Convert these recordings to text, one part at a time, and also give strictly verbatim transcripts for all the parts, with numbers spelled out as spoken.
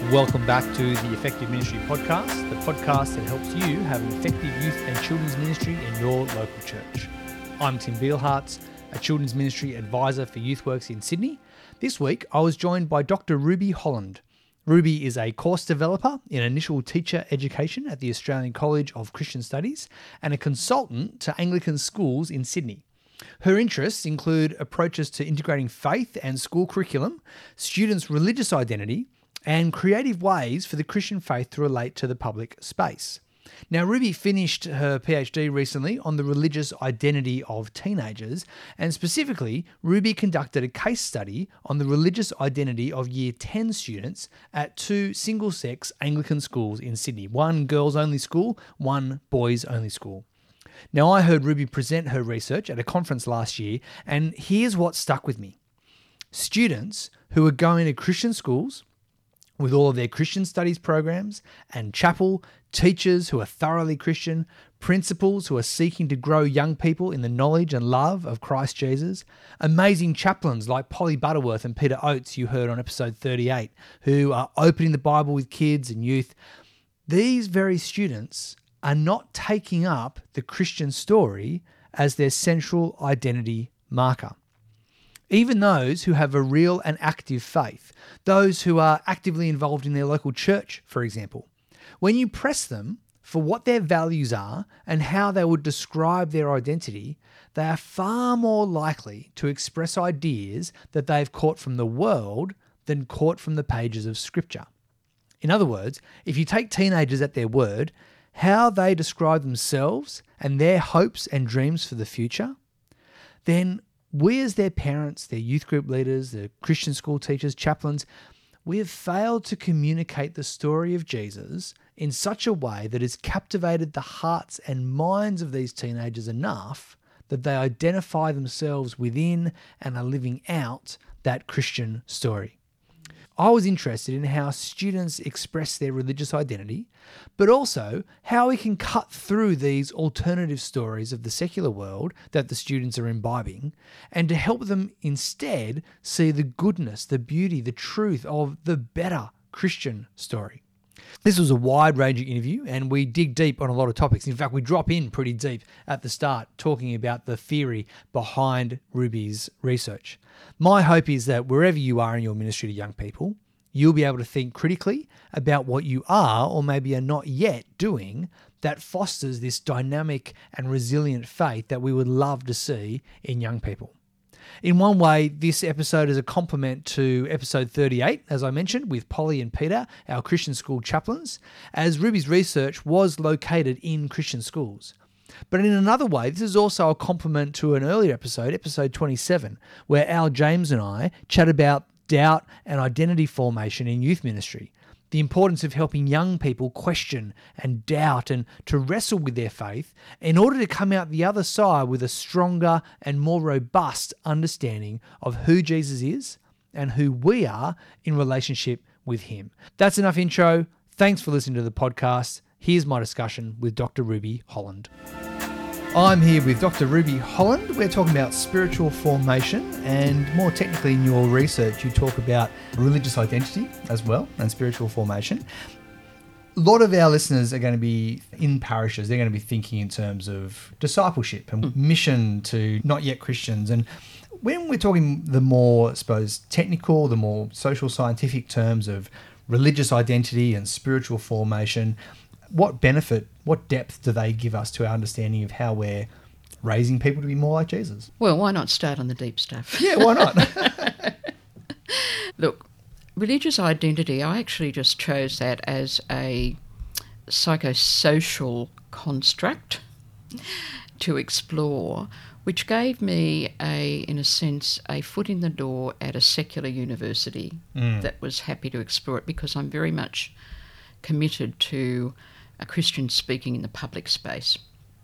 Welcome back to the Effective Ministry Podcast, the podcast that helps you have an effective youth and children's ministry in your local church. I'm Tim Beilhartz, a children's ministry advisor for YouthWorks in Sydney. This week, I was joined by Doctor Ruby Holland. Ruby is a course developer in initial teacher education at the Australian College of Christian Studies and a consultant to Anglican schools in Sydney. Her interests include approaches to integrating faith and school curriculum, students' religious identity, and creative ways for the Christian faith to relate to the public space. Now, Ruby finished her PhD recently on the religious identity of teenagers, and specifically, Ruby conducted a case study on the religious identity of Year ten students at two single-sex Anglican schools in Sydney, one girls-only school, one boys-only school. Now, I heard Ruby present her research at a conference last year, and here's what stuck with me. Students who are going to Christian schools with all of their Christian studies programs and chapel, teachers who are thoroughly Christian, principals who are seeking to grow young people in the knowledge and love of Christ Jesus, amazing chaplains like Polly Butterworth and Peter Oates you heard on episode thirty-eight, who are opening the Bible with kids and youth. These very students are not taking up the Christian story as their central identity marker. Even those who have a real and active faith, those who are actively involved in their local church, for example, when you press them for what their values are and how they would describe their identity, they are far more likely to express ideas that they've caught from the world than caught from the pages of Scripture. In other words, if you take teenagers at their word, how they describe themselves and their hopes and dreams for the future, then we as their parents, their youth group leaders, the Christian school teachers, chaplains, we have failed to communicate the story of Jesus in such a way that has captivated the hearts and minds of these teenagers enough that they identify themselves within and are living out that Christian story. I was interested in how students express their religious identity, but also how we can cut through these alternative stories of the secular world that the students are imbibing, and to help them instead see the goodness, the beauty, the truth of the better Christian story. This was a wide-ranging interview, and we dig deep on a lot of topics. In fact, we drop in pretty deep at the start, talking about the theory behind Ruby's research. My hope is that wherever you are in your ministry to young people, you'll be able to think critically about what you are or maybe are not yet doing that fosters this dynamic and resilient faith that we would love to see in young people. In one way, this episode is a complement to episode thirty-eight, as I mentioned, with Polly and Peter, our Christian school chaplains, as Ruby's research was located in Christian schools. But in another way, this is also a complement to an earlier episode, episode twenty-seven, where Al James and I chat about doubt and identity formation in youth ministry, the importance of helping young people question and doubt and to wrestle with their faith in order to come out the other side with a stronger and more robust understanding of who Jesus is and who we are in relationship with him. That's enough intro. Thanks for listening to the podcast. Here's my discussion with Doctor Ruby Holland. I'm here with Doctor Ruby Holland. We're talking about spiritual formation, and more technically in your research, you talk about religious identity as well and spiritual formation. A lot of our listeners are going to be in parishes. They're going to be thinking in terms of discipleship and mission to not yet Christians. And when we're talking the more, I suppose, technical, the more social scientific terms of religious identity and spiritual formation, what benefit, what depth do they give us to our understanding of how we're raising people to be more like Jesus? Well, why not start on the deep stuff? Yeah, why not? Look, religious identity, I actually just chose that as a psychosocial construct to explore, which gave me, a, in a sense, a foot in the door at a secular university mm. that was happy to explore it, because I'm very much committed to a Christian speaking in the public space.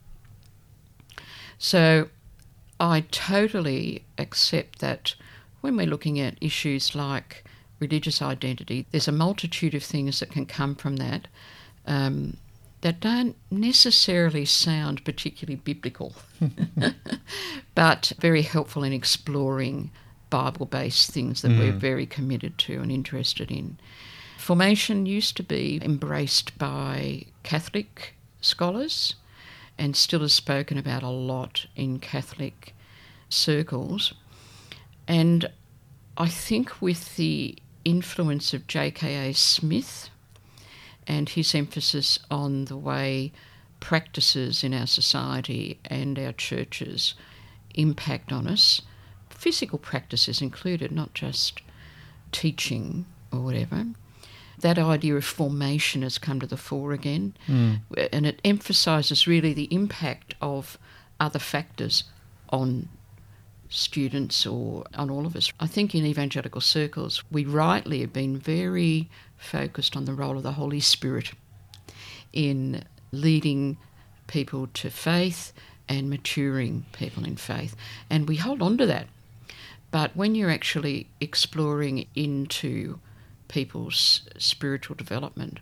So I totally accept that when we're looking at issues like religious identity, there's a multitude of things that can come from that um, that don't necessarily sound particularly biblical, but very helpful in exploring Bible-based things that mm. we're very committed to and interested in. Formation used to be embraced by Catholic scholars and still is spoken about a lot in Catholic circles. And I think with the influence of J K A Smith and his emphasis on the way practices in our society and our churches impact on us, physical practices included, not just teaching or whatever, that idea of formation has come to the fore again. Mm. And it emphasises really the impact of other factors on students or on all of us. I think in evangelical circles we rightly have been very focused on the role of the Holy Spirit in leading people to faith and maturing people in faith. And we hold on to that. But when you're actually exploring into people's spiritual development,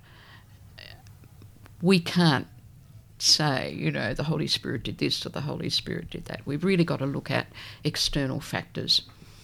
we can't say, you know, the Holy Spirit did this or the Holy Spirit did that. We've really got to look at external factors.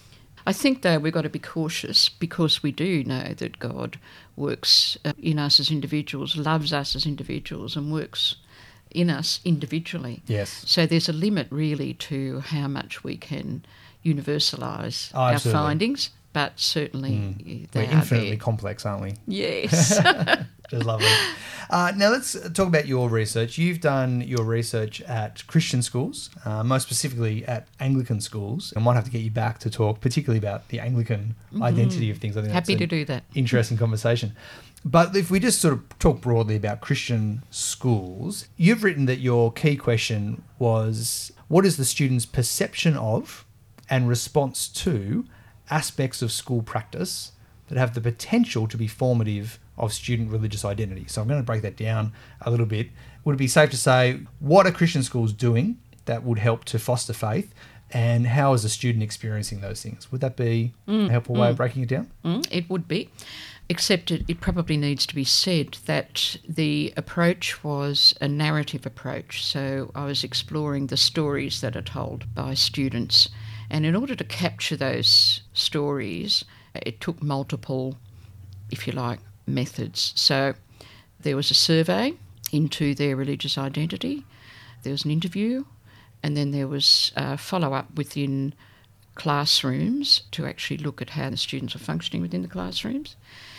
I think, though, we've got to be cautious because we do know that God works in us as individuals, loves us as individuals and works in us individually. Yes. So there's a limit really to how much we can universalise oh, our findings, but certainly mm. they We're are infinitely there. complex, aren't we? Yes. Just lovely. Uh, now let's talk about your research. You've done your research at Christian schools, uh, most specifically at Anglican schools. I might have to get you back to talk particularly about the Anglican mm-hmm. identity of things. I think Happy that's to do that. Interesting conversation. But if we just sort of talk broadly about Christian schools, you've written that your key question was, what is the student's perception of and response to aspects of school practice that have the potential to be formative of student religious identity? So I'm going to break that down a little bit. Would it be safe to say, what are Christian schools doing that would help to foster faith, and how is a student experiencing those things? Would that be mm, a helpful mm, way of breaking it down? Mm, it would be, except it, it probably needs to be said that the approach was a narrative approach. So I was exploring the stories that are told by students. And in order to capture those stories, it took multiple, if you like, methods. So there was a survey into their religious identity, there was an interview, and then there was a follow-up within classrooms to actually look at how the students are functioning within the classrooms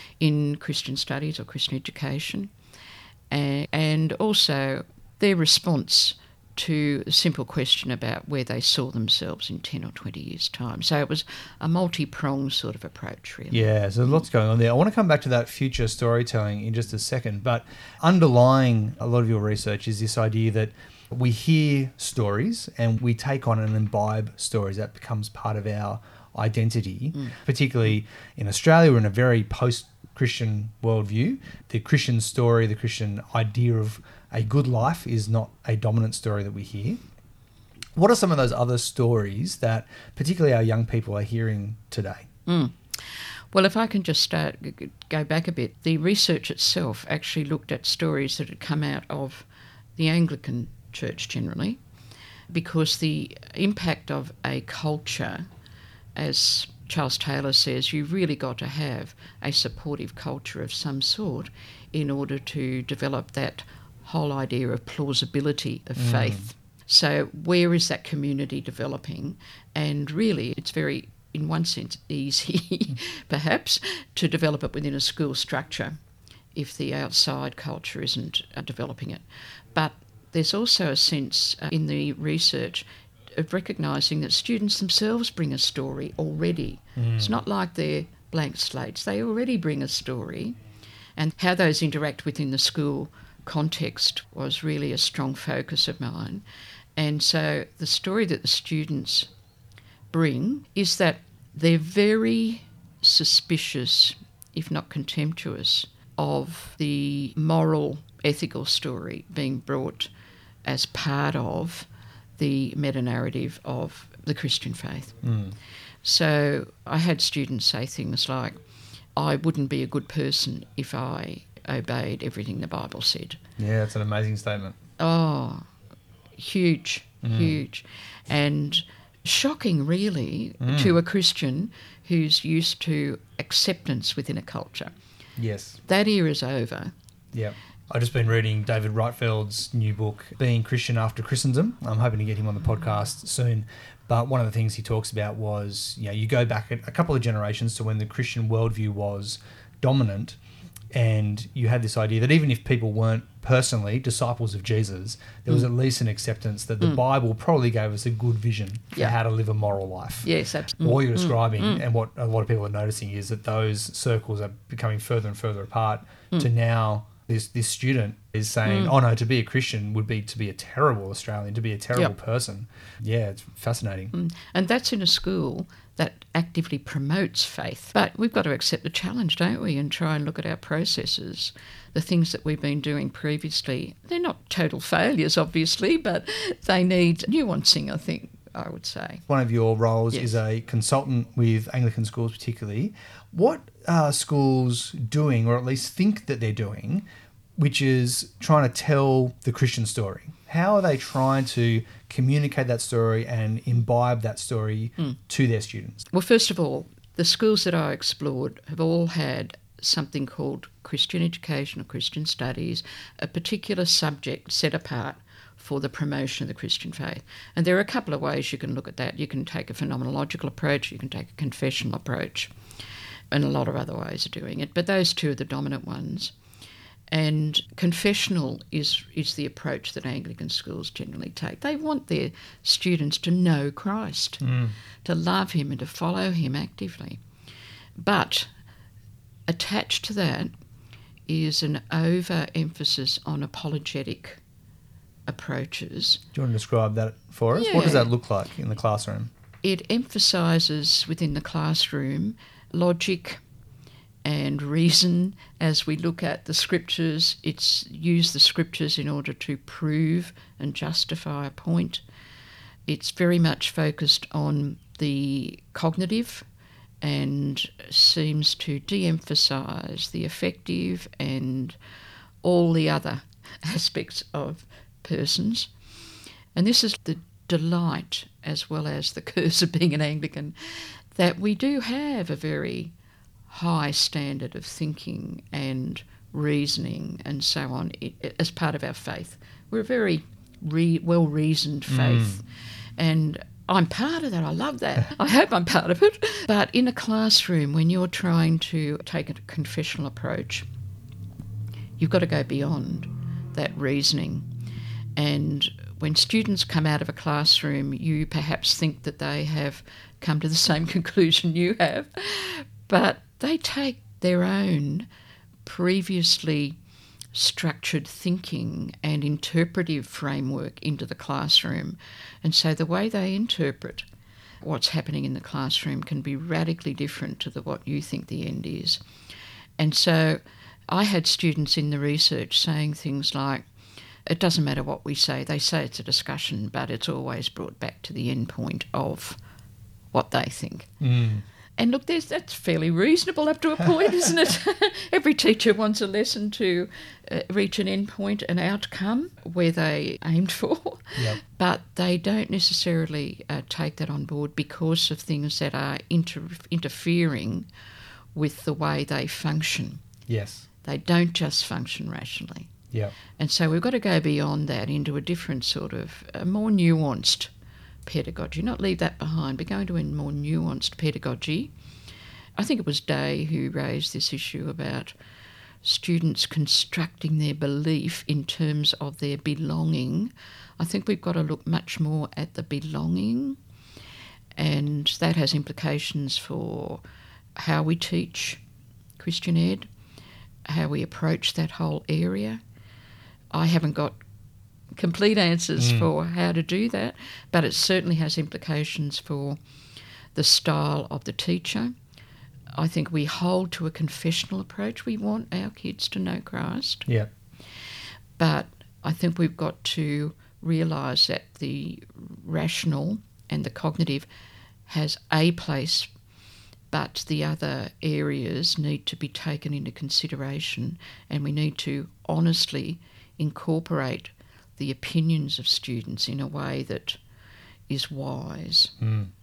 in Christian studies or Christian education, and, and also their response to a simple question about where they saw themselves in ten or twenty years' time. So it was a multi-pronged sort of approach, really. Yeah, so lots going on there. I want to come back to that future storytelling in just a second, but underlying a lot of your research is this idea that we hear stories and we take on and imbibe stories. That becomes part of our identity, mm. particularly in Australia. We're in a very post-Christian worldview. The Christian story, the Christian idea of a good life is not a dominant story that we hear. What are some of those other stories that particularly our young people are hearing today? Mm. Well, if I can just start, go back a bit, the research itself actually looked at stories that had come out of the Anglican Church generally, because the impact of a culture, as Charles Taylor says, you've really got to have a supportive culture of some sort in order to develop that whole idea of plausibility of mm. faith. So where is that community developing? And really it's very, in one sense, easy perhaps to develop it within a school structure if the outside culture isn't uh, developing it. But there's also a sense uh, in the research of recognising that students themselves bring a story already. Mm. It's not like they're blank slates. They already bring a story, and how those interact within the school context was really a strong focus of mine. And so the story that the students bring is that they're very suspicious, if not contemptuous, of the moral, ethical story being brought as part of the meta-narrative of the Christian faith. Mm. So I had students say things like, I wouldn't be a good person if I obeyed everything the Bible said. Yeah, it's an amazing statement. Oh, huge, mm. huge. And shocking, really, mm. to a Christian who's used to acceptance within a culture. Yes. That era's over. Yeah. I've just been reading David Reitfeld's new book, Being Christian After Christendom. I'm hoping to get him on the podcast soon. But one of the things he talks about was, you know, you go back a couple of generations to when the Christian worldview was dominant, and you had this idea that even if people weren't personally disciples of Jesus, there was mm. at least an acceptance that the mm. Bible probably gave us a good vision for yeah. how to live a moral life. Yes, absolutely. What you're describing, mm. and what a lot of people are noticing, is that those circles are becoming further and further apart mm. to now this this student is saying, mm. oh no, to be a Christian would be to be a terrible Australian, to be a terrible yep. person. Yeah, it's fascinating. Mm. And that's in a school that actively promotes faith. But we've got to accept the challenge, don't we, and try and look at our processes, the things that we've been doing previously. They're not total failures, obviously, but they need nuancing, I think, I would say. One of your roles yes. is a consultant with Anglican schools particularly. What are schools doing, or at least think that they're doing, which is trying to tell the Christian story? How are they trying to communicate that story and imbibe that story mm. to their students? Well, first of all, the schools that I explored have all had something called Christian education or Christian studies, a particular subject set apart for the promotion of the Christian faith. And there are a couple of ways you can look at that. You can take a phenomenological approach, you can take a confessional approach, and a lot of other ways of doing it. But those two are the dominant ones. And confessional is is the approach that Anglican schools generally take. They want their students to know Christ, mm. to love him and to follow him actively. But attached to that is an over-emphasis on apologetic approaches. Do you want to describe that for us? Yeah. What does that look like in the classroom? It emphasises within the classroom logic and reason as we look at the scriptures. It's use the scriptures in order to prove and justify a point. It's very much focused on the cognitive and seems to de-emphasise the affective and all the other aspects of persons. And this is the delight as well as the curse of being an Anglican, that we do have a very high standard of thinking and reasoning and so on as part of our faith. We're a very re- well-reasoned faith. Mm. And I'm part of that. I love that. I hope I'm part of it. But in a classroom, when you're trying to take a confessional approach, you've got to go beyond that reasoning. And when students come out of a classroom, you perhaps think that they have come to the same conclusion you have, but they take their own previously structured thinking and interpretive framework into the classroom. And so the way they interpret what's happening in the classroom can be radically different to the, what you think the end is. And so I had students in the research saying things like, it doesn't matter what we say, they say it's a discussion, but it's always brought back to the end point of what they think. Mm. And look, there's, that's fairly reasonable up to a point, isn't it? Every teacher wants a lesson to uh, reach an end point, an outcome where they aimed for. Yep. But they don't necessarily uh, take that on board because of things that are inter- interfering with the way they function. Yes. They don't just function rationally. Yeah. And so we've got to go beyond that into a different sort of, a more nuanced pedagogy, not leave that behind, but go into a more nuanced pedagogy. I think it was Day who raised this issue about students constructing their belief in terms of their belonging. I think we've got to look much more at the belonging, and that has implications for how we teach Christian Ed, how we approach that whole area. I haven't got complete answers mm. for how to do that, but it certainly has implications for the style of the teacher. I think we hold to a confessional approach. We want our kids to know Christ. Yeah. But I think we've got to realise that the rational and the cognitive has a place, but the other areas need to be taken into consideration, and we need to honestly incorporate the opinions of students in a way that is wise. Mm.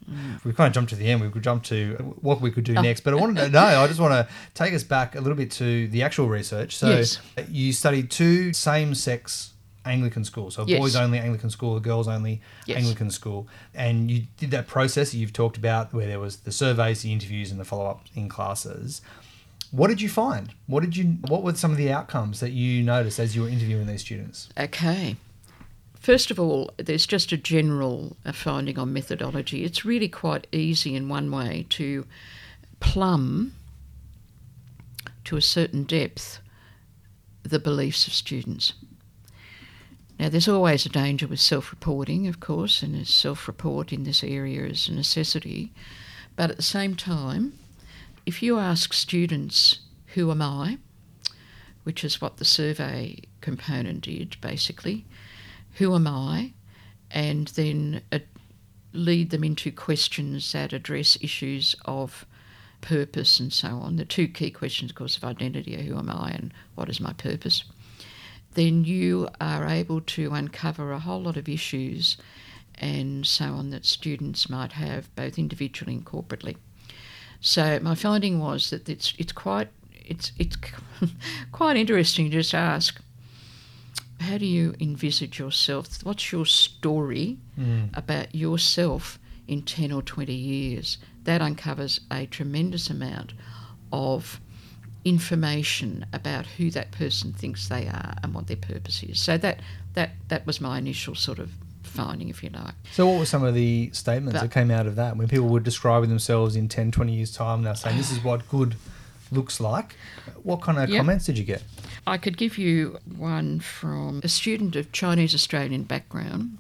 Mm. We've kind of jumped to the end. We could jump to what we could do Oh. next. But I wanted to know, I just want to take us back a little bit to the actual research. So Yes. you studied two same-sex Anglican schools. So Yes. boys-only Anglican school, a girls-only Yes. Anglican school. And you did that process that you've talked about where there was the surveys, the interviews and the follow-up in classes. What did you find? What did you? What were some of the outcomes that you noticed as you were interviewing these students? Okay. First of all, there's just a general uh, finding on methodology. It's really quite easy in one way to plumb to a certain depth the beliefs of students. Now, there's always a danger with self-reporting, of course, and a self-report in this area is a necessity. But at the same time, if you ask students, who am I, which is what the survey component did, basically, who am I, and then uh, lead them into questions that address issues of purpose and so on. The two key questions, of course, of identity are who am I and what is my purpose. Then you are able to uncover a whole lot of issues and so on that students might have, both individually and corporately. So my finding was that it's it's quite it's it's quite interesting to just ask, how do you envisage yourself? What's your story mm. about yourself in ten or twenty years? That uncovers a tremendous amount of information about who that person thinks they are and what their purpose is. So that that that was my initial sort of finding, if you like. So what were some of the statements but, that came out of that? When people were describing themselves in ten, twenty years' time, they're saying, this is what good looks like. What kind of yep. comments did you get? I could give you one from a student of Chinese-Australian background,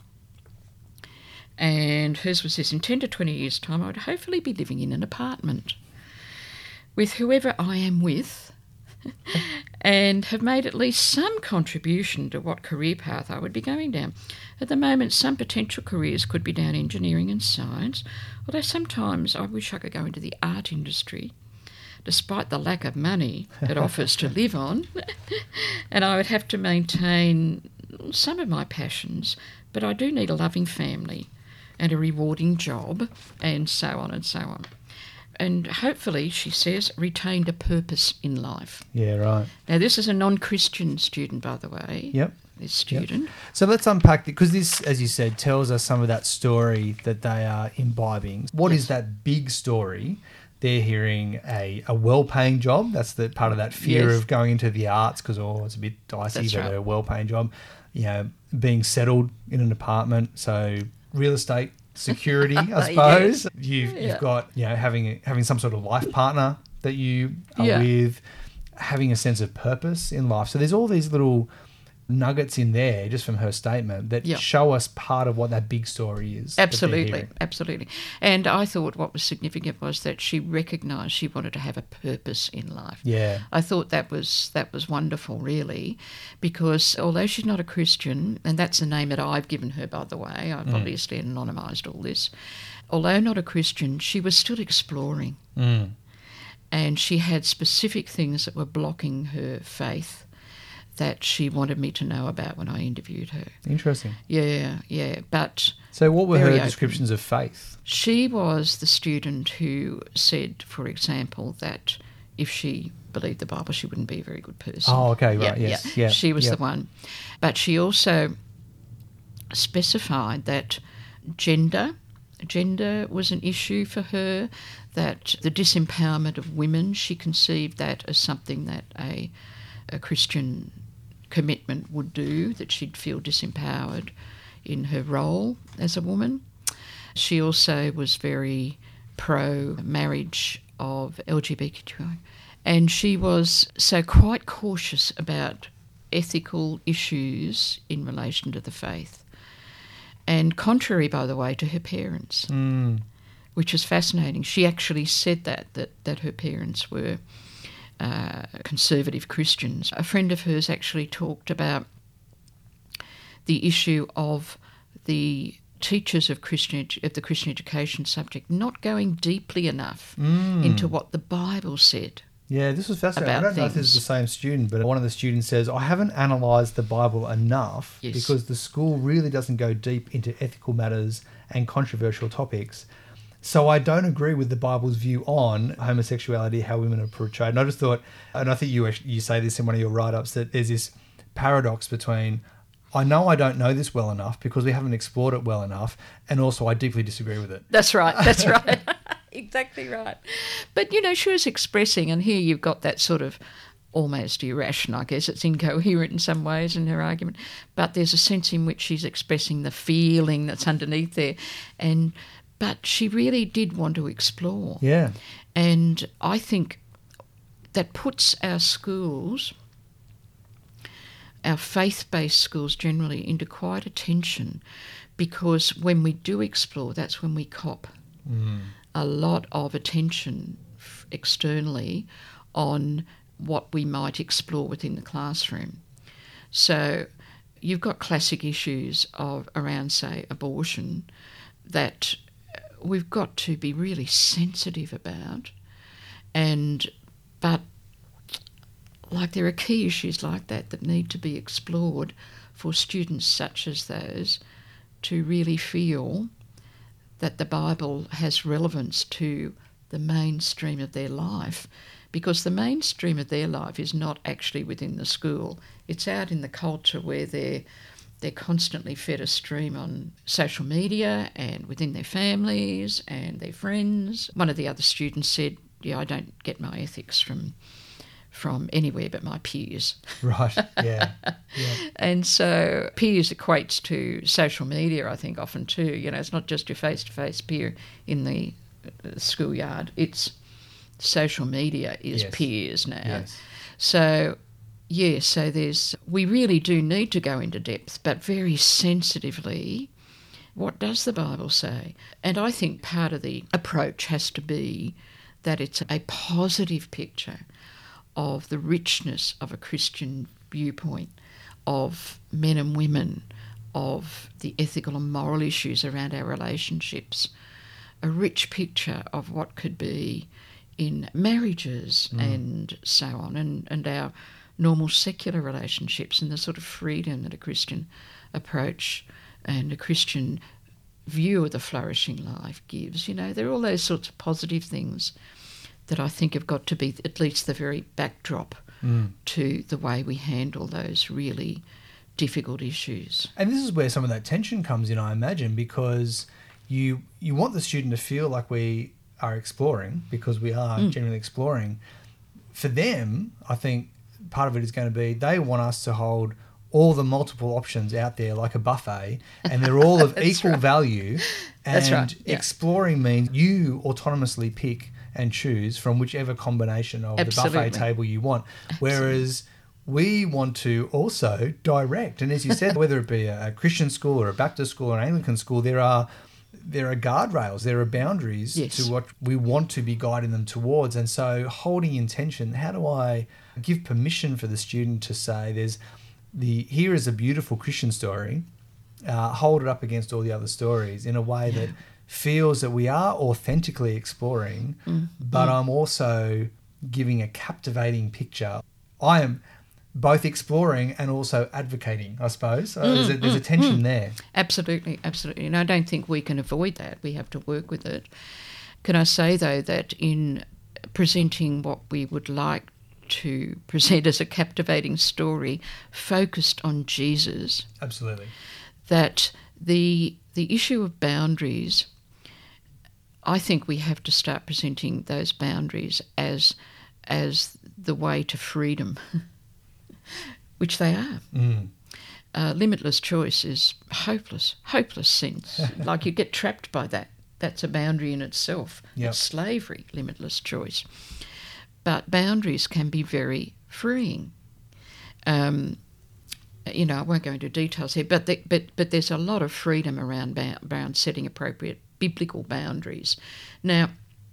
and hers was this: in ten to twenty years' time, I would hopefully be living in an apartment with whoever I am with and have made at least some contribution to what career path I would be going down. At the moment, some potential careers could be down engineering and science, although sometimes I wish I could go into the art industry, despite the lack of money it offers to live on, and I would have to maintain some of my passions, but I do need a loving family and a rewarding job, and so on and so on. And hopefully, she says, retained a purpose in life. Yeah, right. Now, this is a non-Christian student, by the way. Yep. This student. Yep. So let's unpack it, because this, as you said, tells us some of that story that they are imbibing. What yes. is that big story? They're hearing a, a well-paying job. That's the part of that fear yes. of going into the arts, because, oh, it's a bit dicey, That's but right. a well-paying job. You know, being settled in an apartment, so real estate security, I suppose. yes. You've, yeah. you've got, you know, having having some sort of life partner that you are yeah. with, having a sense of purpose in life. So there's all these little nuggets in there just from her statement that yeah. show us part of what that big story is. Absolutely, absolutely. And I thought what was significant was that she recognised she wanted to have a purpose in life. Yeah. I thought that was that was wonderful, really, because although she's not a Christian, and that's the name that I've given her, by the way, I've mm. obviously anonymised all this, although not a Christian, she was still exploring. Mm. And she had specific things that were blocking her faith that she wanted me to know about when I interviewed her. Interesting. Yeah, yeah. But so what were her open. descriptions of faith? She was the student who said, for example, that if she believed the Bible, she wouldn't be a very good person. Oh, okay, right, yeah, yes. Yeah. Yeah, she was yeah. the one. But she also specified that gender, gender was an issue for her, that the disempowerment of women, she conceived that as something that a, a Christian commitment would do, that she'd feel disempowered in her role as a woman. She also was very pro-marriage of L G B T Q, and she was so quite cautious about ethical issues in relation to the faith, and contrary, by the way, to her parents, mm. which is fascinating. She actually said that, that, that her parents were Uh, conservative Christians. A friend of hers actually talked about the issue of the teachers of Christian of the Christian education subject not going deeply enough mm. into what the Bible said. Yeah, this was fascinating. I don't things. know if this is the same student, but one of the students says, I haven't analysed the Bible enough yes. because the school really doesn't go deep into ethical matters and controversial topics. So I don't agree with the Bible's view on homosexuality, how women are portrayed. And I just thought, and I think you you say this in one of your write-ups, that there's this paradox between, I know I don't know this well enough because we haven't explored it well enough, and also I deeply disagree with it. That's right, that's right. Exactly right. But, you know, she was expressing, and here you've got that sort of almost irrational, I guess it's incoherent in some ways in her argument, but there's a sense in which she's expressing the feeling that's underneath there. And but she really did want to explore. Yeah. And I think that puts our schools, our faith-based schools generally, into quite a tension, because when we do explore, that's when we cop mm. a lot of attention externally on what we might explore within the classroom. So you've got classic issues of around, say, abortion that we've got to be really sensitive about, and but like there are key issues like that that need to be explored for students such as those to really feel that the Bible has relevance to the mainstream of their life, because the mainstream of their life is not actually within the school. It's out in the culture where they're they're constantly fed a stream on social media and within their families and their friends. One of the other students said, yeah, I don't get my ethics from from anywhere but my peers. Right, yeah. yeah. And so peers equates to social media, I think, often too. You know, it's not just your face-to-face peer in the schoolyard. It's social media is yes. peers now. Yes. So, yeah, so there's, we really do need to go into depth, but very sensitively, what does the Bible say? And I think part of the approach has to be that it's a positive picture of the richness of a Christian viewpoint, of men and women, of the ethical and moral issues around our relationships, a rich picture of what could be in marriages mm. and so on, and, and our normal secular relationships, and the sort of freedom that a Christian approach and a Christian view of the flourishing life gives. You know, there are all those sorts of positive things that I think have got to be at least the very backdrop mm. to the way we handle those really difficult issues. And this is where some of that tension comes in, I imagine, because you you want the student to feel like we are exploring, because we are mm. genuinely exploring. For them, I think part of it is going to be they want us to hold all the multiple options out there like a buffet, and they're all of equal right. value. And That's right. yeah. exploring means you autonomously pick and choose from whichever combination of Absolutely. the buffet table you want. Whereas we want to also direct. And as you said, whether it be a Christian school or a Baptist school or an Anglican school, there are there are guardrails, there are boundaries yes. to what we want to be guiding them towards. And so holding intention, how do I give permission for the student to say there's the here is a beautiful Christian story, uh, hold it up against all the other stories in a way yeah. that feels that we are authentically exploring, mm. but mm. I'm also giving a captivating picture. I am both exploring and also advocating, I suppose. Mm, there's a, there's mm, a tension mm. there. Absolutely, absolutely. And I don't think we can avoid that. We have to work with it. Can I say, though, that in presenting what we would like to present as a captivating story focused on Jesus, absolutely, that the the issue of boundaries, I think we have to start presenting those boundaries as as the way to freedom, which they are. Mm. Uh, limitless choice is hopeless, hopeless sense. Like you get trapped by that. That's a boundary in itself. Yep. It's slavery, limitless choice. But boundaries can be very freeing. Um, you know, I won't go into details here, but the, but but there's a lot of freedom around around setting appropriate biblical boundaries. Now,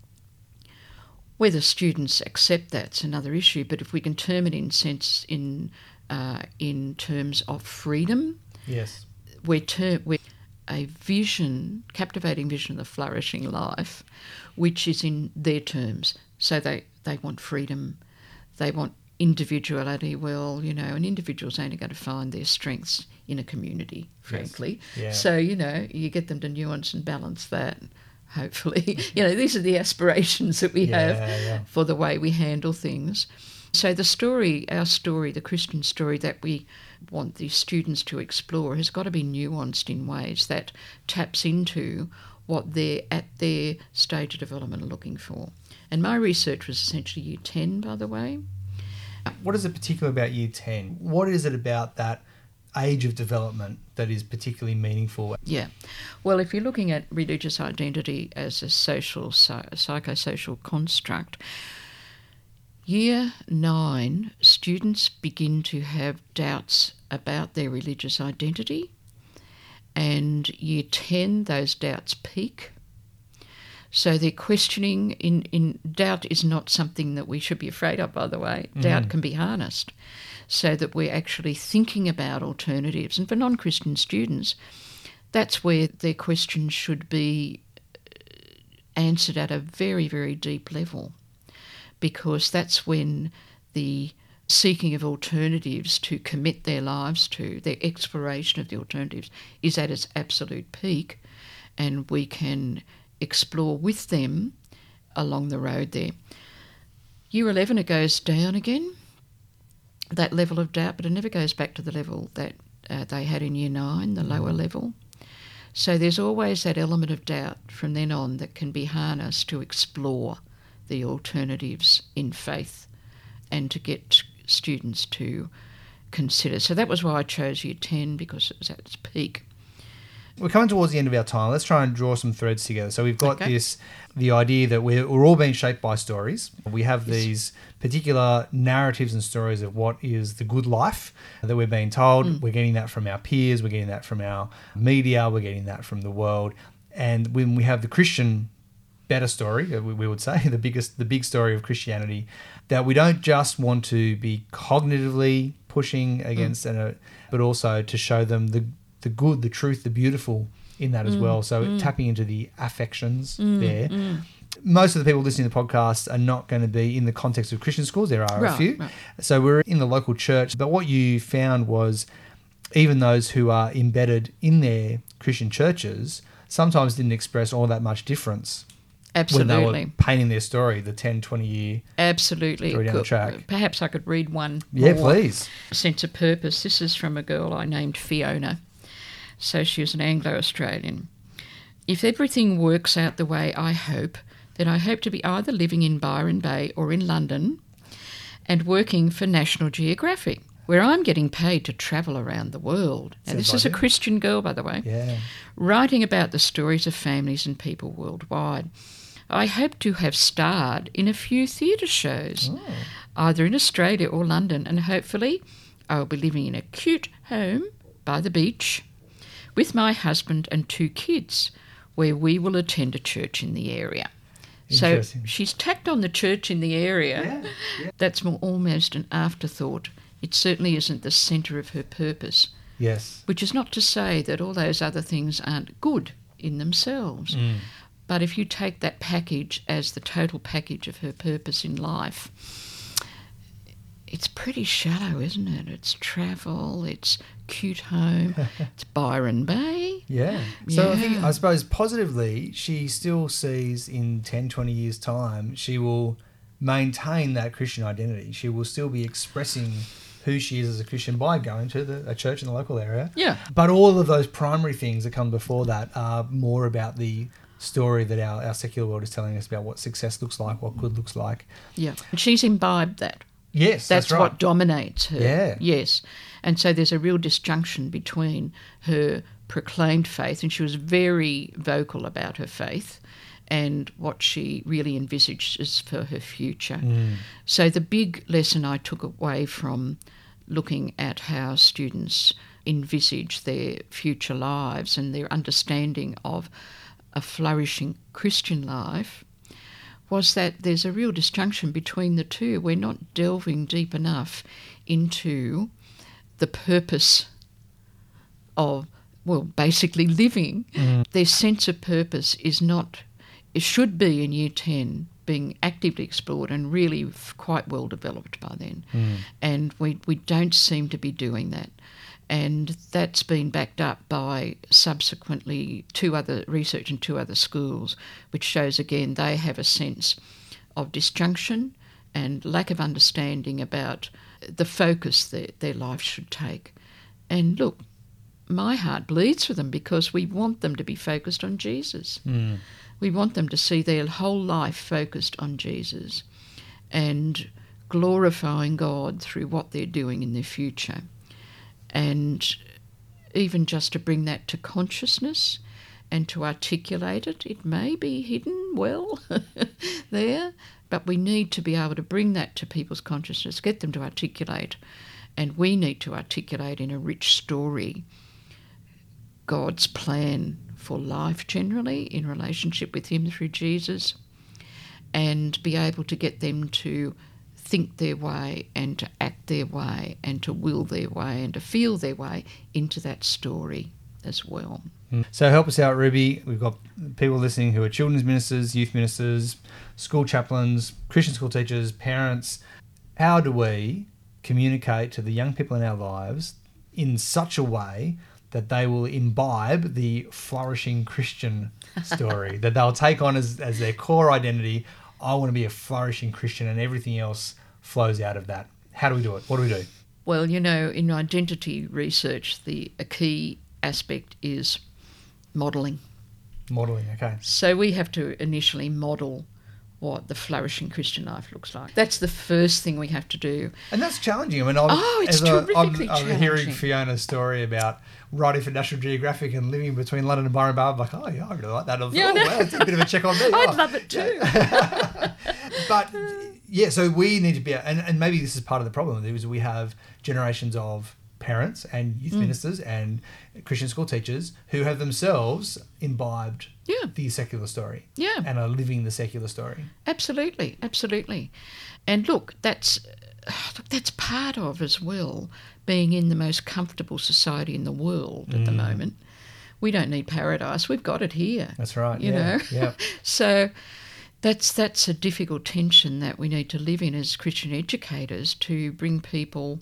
whether students accept that's another issue. But if we can term it in sense in uh, in terms of freedom, yes, we're ter- we're a vision, captivating vision of the flourishing life, which is in their terms. So they, they want freedom, they want individuality. Well, you know, an individual's only going to find their strengths in a community, frankly. Yes. Yeah. So, you know, you get them to nuance and balance that. hopefully. You know, these are the aspirations that we Yeah, have yeah. for the way we handle things. So the story, our story, the Christian story that we want the students to explore has got to be nuanced in ways that taps into what they're at their stage of development are looking for. And my research was essentially year ten, by the way. What is it particular about year ten? What is it about that age of development that is particularly meaningful? Yeah. Well, if you're looking at religious identity as a social, psychosocial construct, year nine, students begin to have doubts about their religious identity, and year ten, those doubts peak. So they're questioning. In, in doubt is not something that we should be afraid of, by the way. Mm-hmm. Doubt can be harnessed so that we're actually thinking about alternatives. And for non-Christian students, that's where their questions should be answered at a very, very deep level, because that's when the seeking of alternatives to commit their lives to, their exploration of the alternatives, is at its absolute peak, and we can explore with them along the road there. Year eleven, it goes down again, that level of doubt, but it never goes back to the level that uh, they had in year nine, the lower level. So there's always that element of doubt from then on that can be harnessed to explore the alternatives in faith and to get students to consider. So that was why I chose year ten, because it was at its peak. We're coming towards the end of our time. Let's try and draw some threads together. So we've got Okay. this, the idea that we're, we're all being shaped by stories. We have Yes. these particular narratives and stories of what is the good life that we're being told. Mm. We're getting that from our peers. We're getting that from our media. We're getting that from the world. And when we have the Christian better story, we we would say, the biggest, the big story of Christianity, that we don't just want to be cognitively pushing against, mm. and a, but also to show them the the good, the truth, the beautiful in that as Mm, well. So mm. tapping into the affections Mm, there. mm. Most of the people listening to the podcast are not going to be in the context of Christian schools. There are Right, a few. right. So we're in the local church. But what you found was even those who are embedded in their Christian churches sometimes didn't express all that much difference Absolutely. when they were painting their story, the ten, twenty year Absolutely. story down the Could- track. Perhaps I could read one Yeah, more. please. Sense of purpose. This is from a girl I named Fiona. So she was an Anglo-Australian. If everything works out the way I hope, then I hope to be either living in Byron Bay or in London and working for National Geographic, where I'm getting paid to travel around the world. Now, Sounds this is a like it. Christian girl, by the way, Yeah. writing about the stories of families and people worldwide. I hope to have starred in a few theatre shows, Oh. either in Australia or London, and hopefully I'll be living in a cute home by the beach with my husband and two kids, where we will attend a church in the area. So Interesting. she's tacked on the church in the area. Yeah, yeah. That's more almost an afterthought. It certainly isn't the centre of her purpose, Yes. which is not to say that all those other things aren't good in themselves. Mm. But if you take that package as the total package of her purpose in life, it's pretty shallow, isn't it? It's travel, it's cute home, it's Byron Bay. Yeah. So I think, Yeah. I suppose positively, she still sees in ten, twenty years' time, she will maintain that Christian identity. She will still be expressing who she is as a Christian by going to the, a church in the local area. Yeah. But all of those primary things that come before that are more about the story that our, our secular world is telling us about what success looks like, what good looks like. Yeah. And she's imbibed that. Yes, That's, that's, right. what dominates her. Yeah. Yes. And so there's a real disjunction between her proclaimed faith, and she was very vocal about her faith, and what she really envisages for her future. Mm. So the big lesson I took away from looking at how students envisage their future lives and their understanding of a flourishing Christian life was that there's a real disjunction between the two. We're not delving deep enough into the purpose of, well, basically living. Mm. Their sense of purpose is not, it should be in year ten, being actively explored and really f- quite well developed by then. Mm. And we, we don't seem to be doing that. And that's been backed up by subsequently two other research in two other schools, which shows again they have a sense of disjunction and lack of understanding about the focus that their life should take. And look, my heart bleeds for them because we want them to be focused on Jesus. Mm. We want them to see their whole life focused on Jesus and glorifying God through what they're doing in their future. And even just to bring that to consciousness and to articulate it, it may be hidden well there, but we need to be able to bring that to people's consciousness, get them to articulate, and we need to articulate in a rich story God's plan for life generally in relationship with him through Jesus, and be able to get them to think their way and to act their way and to will their way and to feel their way into that story as well. So help us out, Ruby. We've got people listening who are children's ministers, youth ministers, school chaplains, Christian school teachers, parents. How do we communicate to the young people in our lives in such a way that they will imbibe the flourishing Christian story, that they'll take on as, as their core identity? I want to be a flourishing Christian, and everything else flows out of that. How do we do it? What do we do? Well, you know, in identity research, the a key aspect is modelling. Modelling, okay. So we have to initially model what the flourishing Christian life looks like. That's the first thing we have to do. And that's challenging. I mean, I'm, oh, it's as terrifically a, I'm, challenging. I'm hearing Fiona's story about writing for National Geographic and living between London and Byron Bar. I'm like, oh, yeah, I really like that. I was, yeah, oh, no. wow, it's a bit of a check on me. I'd oh, love it too. Yeah. But, yeah, so we need to be, and, and maybe this is part of the problem, is we have generations of parents and youth mm. ministers and Christian school teachers who have themselves imbibed yeah. the secular story yeah. and are living the secular story. Absolutely, absolutely. And look, that's look, that's part of as well being in the most comfortable society in the world at mm. the moment. We don't need paradise; we've got it here. That's right. You yeah. know, yeah. So that's that's a difficult tension that we need to live in as Christian educators to bring people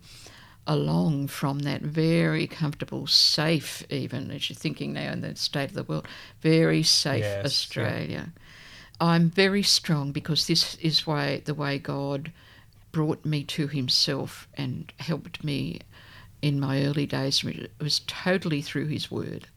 along from that very comfortable, safe, even as you're thinking now in the state of the world, very safe yes, Australia. Yeah. I'm very strong because this is why the way God brought me to himself and helped me in my early days. It was totally through his word.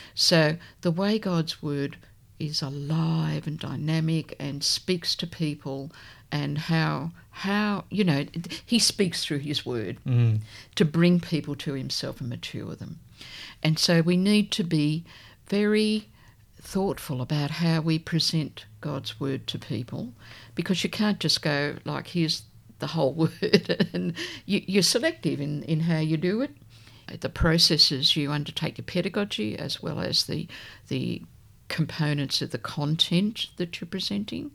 So the way God's word is alive and dynamic and speaks to people, and how, how you know, he speaks through his word mm. to bring people to himself and mature them. And so we need to be very thoughtful about how we present God's word to people, because you can't just go like, here's the whole word, and you, you're selective in, in how you do it. The processes you undertake, your pedagogy, as well as the the components of the content that you're presenting.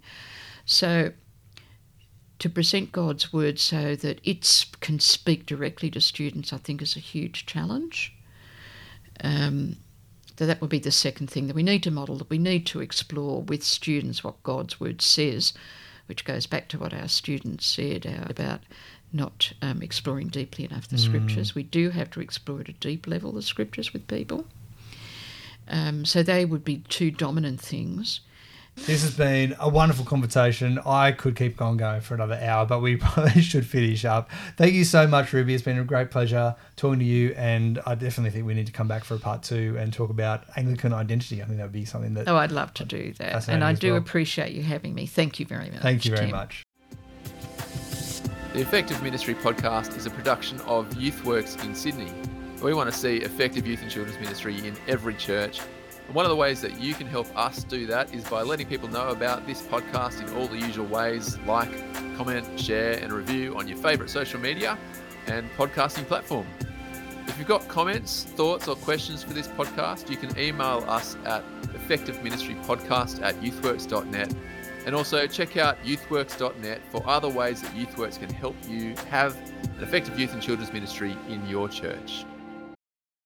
So to present God's word so that it can speak directly to students, I think, is a huge challenge. Um, so that would be the second thing that we need to model, that we need to explore with students what God's word says, which goes back to what our students said uh, about not um, exploring deeply enough the mm. scriptures. We do have to explore at a deep level the scriptures with people. Um, so they would be two dominant things. This has been a wonderful conversation. I could keep on going for another hour, but we probably should finish up. Thank you so much, Ruby. It's been a great pleasure talking to you, and I definitely think we need to come back for a part two and talk about Anglican identity. I think that would be something that... Oh, I'd love to do that. And I do well. appreciate you having me. Thank you very much. Thank you very Tim. much. The Effective Ministry podcast is a production of YouthWorks in Sydney. We want to see effective youth and children's ministry in every church. And one of the ways that you can help us do that is by letting people know about this podcast in all the usual ways, like, comment, share and review on your favourite social media and podcasting platform. If you've got comments, thoughts or questions for this podcast, you can email us at effectiveministrypodcast at youthworks dot net. And also check out youthworks dot net for other ways that YouthWorks can help you have an effective youth and children's ministry in your church.